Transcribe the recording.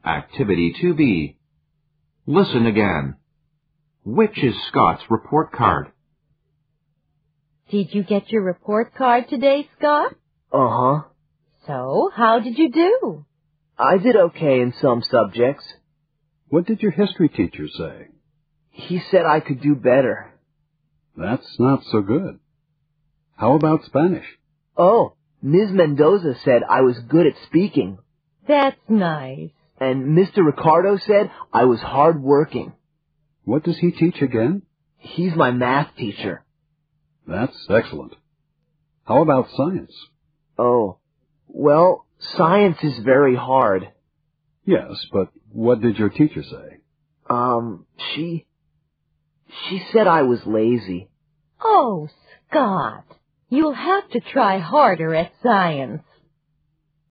Activity 2B. Listen again. Which is Scott's report card? Did you get your report card today, Scott? Uh-huh. So, how did you do? I did okay in some subjects. What did your history teacher say? He said I could do better. That's not so good. How about Spanish? Oh, Ms. Mendoza said I was good at speaking. That's nice. And Mr. Ricardo said I was hard-working. What does he teach again? He's my math teacher. That's excellent. How about science? Oh, well, science is very hard. Yes, but what did your teacher say? She said I was lazy. Oh, Scott, you'll have to try harder at science.